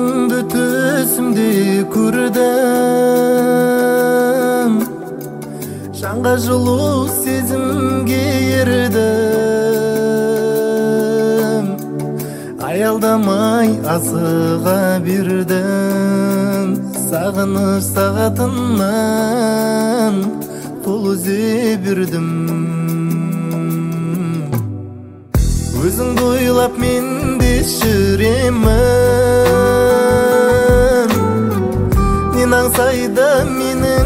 Көзүңдү төсүмдү көрдүм, жанга жылуу сезимге эрдим. Аялдамай асыга бирдим, сагыныч сагатынан кол үзе бирдим. Өзүңдү ойлап мен жүремин, мен аңсайда менин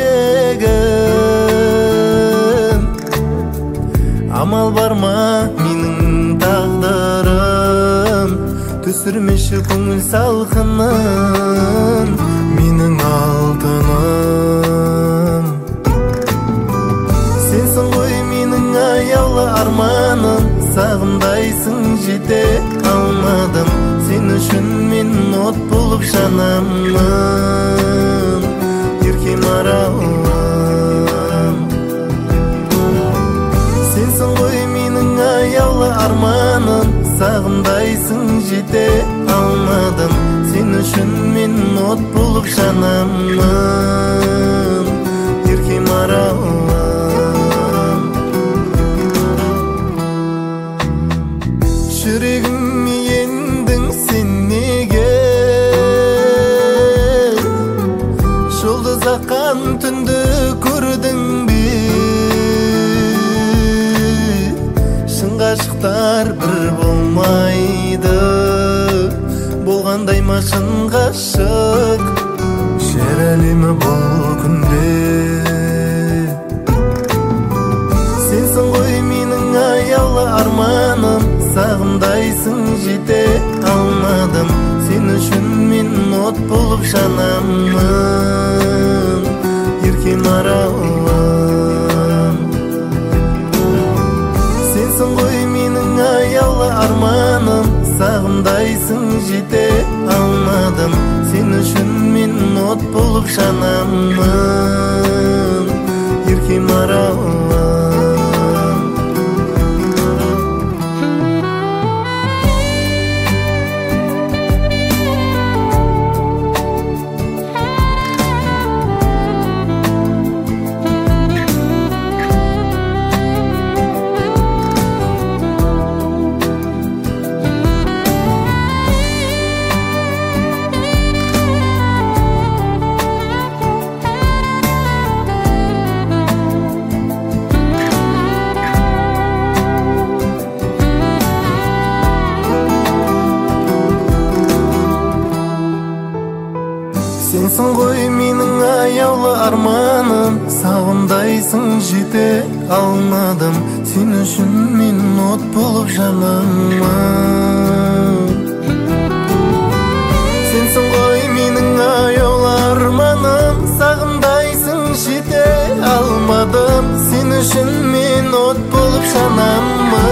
жүрегим. Амал барма менин тагдырым, түсүрмеши көңүл салкынын менин алтыным. Сенсиң ғой менин аяулы арманым, сагындайсың жете алмадым. Сен үчүн мен от болуп жанамын, эркем аралым. Сенсиң ғой менин аяулы арманым, сагындайсың жете алмадым. Сен үчүн мен от болуп жанамын, эркем аралым. Жүрегиме ендиң сен неге, жолдуз аккан түндү көрдүңбү? Шын гашыктар бир болмайды, болгандай ма шын гашык шерелиме бул күндө? Сенсиң ғой менин аяулы арманым, сагындайсың жете алмадым. Сен үчүн мен от болуп жанамын, эркем аралым. Сенсиң ғой менин аяулы арманым, сагындайсың жете алмадым. Сен үчүн мен от болуп жанамын, эркем аралым. Сенсиң ғой менин аяулы арманым, сагындайсың жете алмадым. Сен үчүн мен от болуп жанамын. Сенсиң ғой менин аяулы арманым, сагындайсың жете алмадым. Сен үчүн мен от болуп жанамын.